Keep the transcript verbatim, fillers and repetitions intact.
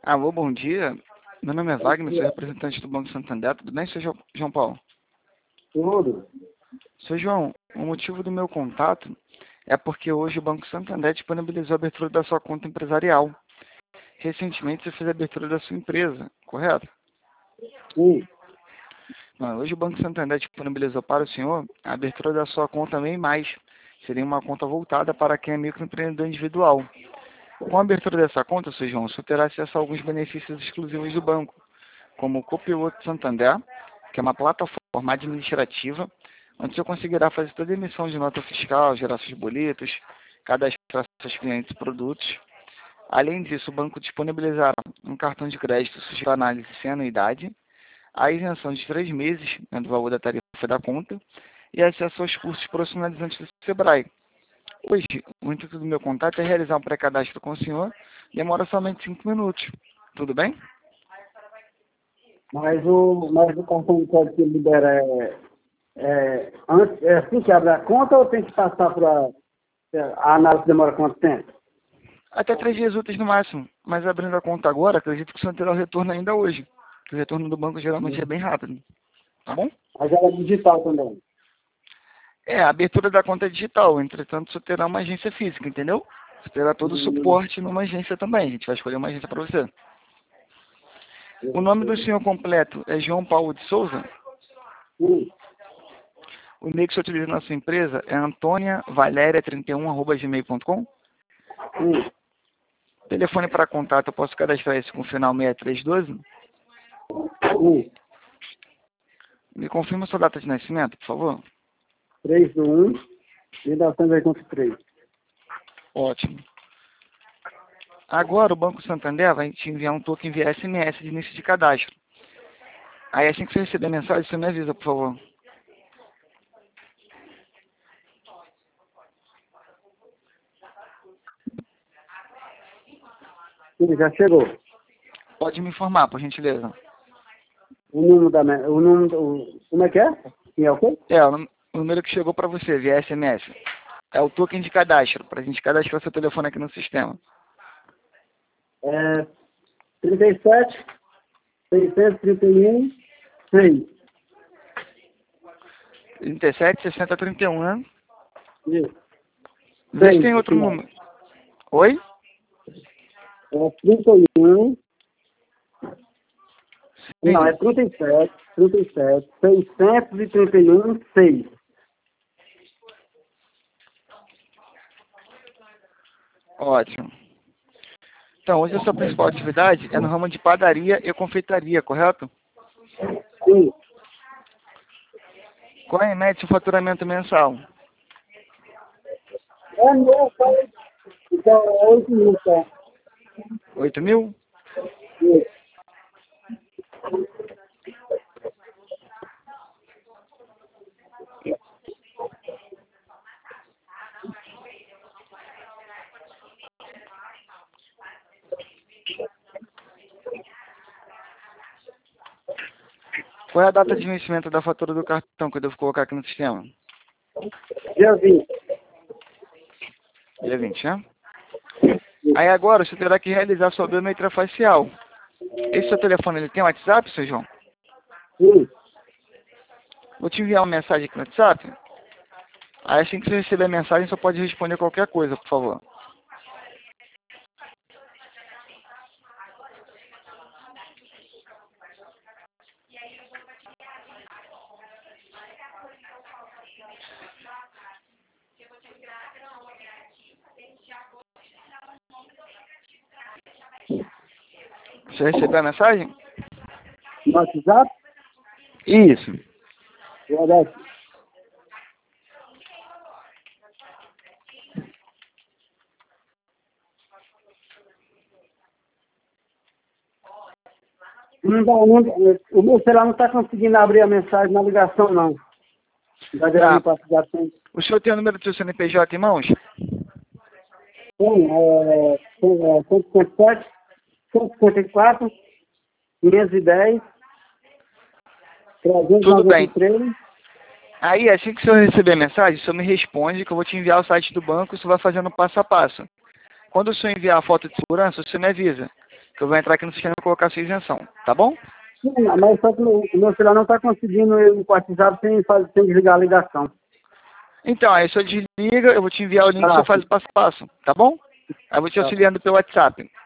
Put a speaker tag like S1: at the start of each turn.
S1: Alô, bom dia. Meu nome é Wagner, sou representante do Banco Santander. Tudo bem, senhor João Paulo?
S2: Tudo.
S1: Senhor João, o motivo do meu contato é porque hoje o Banco Santander disponibilizou a abertura da sua conta empresarial. Recentemente você fez a abertura da sua empresa, correto?
S2: Sim.
S1: Não, hoje o Banco Santander disponibilizou para o senhor a abertura da sua conta MEI Mais. Seria uma conta voltada para quem é microempreendedor individual. Com a abertura dessa conta, senhor João, o senhor terá acesso a alguns benefícios exclusivos do banco, como o Copiloto Santander, que é uma plataforma administrativa, onde o senhor conseguirá fazer toda a emissão de nota fiscal, gerar seus boletos, cadastrar seus clientes e produtos. Além disso, o banco disponibilizará um cartão de crédito sujeito à análise sem anuidade, a isenção de três meses, né, do valor da tarifa da conta, e acesso aos cursos profissionalizantes do Sebrae. Hoje, o intuito do meu contato é realizar um pré-cadastro com o senhor, demora somente cinco minutos. Tudo bem?
S2: Mas o, mas o cartão de crédito que ele libera é, é, antes, é assim que abre a conta ou tem que passar para a análise demora quanto tempo?
S1: Até três dias úteis no máximo, mas abrindo a conta agora, acredito que o senhor terá o retorno ainda hoje. O retorno do banco geralmente é bem rápido. Tá bom?
S2: Mas ela é digital também.
S1: É, a abertura da conta é digital, entretanto, o senhor terá uma agência física, entendeu? Você terá todo o suporte numa agência também. A gente vai escolher uma agência para você. O nome do senhor completo é João Paulo de Souza?
S2: Sim.
S1: O e-mail que o senhor utiliza na sua empresa é antônia valéria trinta e um arroba gmail ponto com?
S2: Sim.
S1: Telefone para contato, eu posso cadastrar esse com o final seis três um dois?
S2: Sim.
S1: Me confirma a sua data de nascimento, por favor.
S2: três do um, mil novecentos e oitenta e três.
S1: Ótimo. Agora o Banco Santander vai te enviar um token via S M S de início de cadastro. Aí assim que você receber a mensagem, você me avisa, por favor.
S2: Sim, já chegou.
S1: Pode me informar, por gentileza.
S2: O número da... me- O número do... Como é que é? Sim, é o quê?
S1: É, o nú- o número que chegou para você via S M S. É o token de cadastro, para a gente cadastrar seu telefone aqui no sistema.
S2: É trinta e sete, seiscentos e trinta e um, seis.
S1: trinta e sete, sessenta, trinta e um, né?
S2: Isso.
S1: Vê se
S2: Seis,
S1: tem outro
S2: final.
S1: número. Oi?
S2: É trinta e um. Não,
S1: Sim.
S2: é trinta e sete, trinta e sete, seiscentos e trinta e um, seis.
S1: Ótimo. Então, hoje a sua principal atividade é no ramo de padaria e confeitaria, correto?
S2: Sim.
S1: Qual é, em média, seu faturamento mensal?
S2: É meu, tá? Então, é oito mil, tá?
S1: oito mil?
S2: Isso.
S1: Qual é a data de vencimento da fatura do cartão que eu devo colocar aqui no sistema?
S2: Dia vinte.
S1: Dia vinte, né? Aí agora você terá que realizar sua biometria facial. Esse seu telefone, ele tem WhatsApp, seu João?
S2: Sim.
S1: Vou te enviar uma mensagem aqui no WhatsApp. Aí assim que você receber a mensagem, você pode responder qualquer coisa, por favor. Você recebeu a mensagem?
S2: No WhatsApp?
S1: Isso.
S2: Vou dar aqui. Não dá, não, o meu celular não está conseguindo abrir a mensagem na ligação, não. Vai
S1: Tá.
S2: direto para a ligação.
S1: O senhor tem o número do seu C N P J em mãos?
S2: Tem, é, tem, é, cento e cinquenta e sete, cento e cinquenta e quatro, quinhentos e dez, trezentos e
S1: Tudo
S2: noventa
S1: bem.
S2: e três.
S1: Aí, assim que o senhor receber a mensagem, o senhor me responde que eu vou te enviar o site do banco e você vai fazendo passo a passo. Quando o senhor enviar a foto de segurança, o senhor me avisa. que eu vou entrar aqui no sistema e colocar a sua isenção, tá bom?
S2: Sim, mas só que o meu celular não está conseguindo ir no WhatsApp sem, fazer- sem desligar a ligação.
S1: Então, aí só desliga, eu vou te enviar o link,
S2: Ah,
S1: você faz o passo a passo, tá bom? Aí eu vou te
S2: tá.
S1: auxiliando pelo WhatsApp.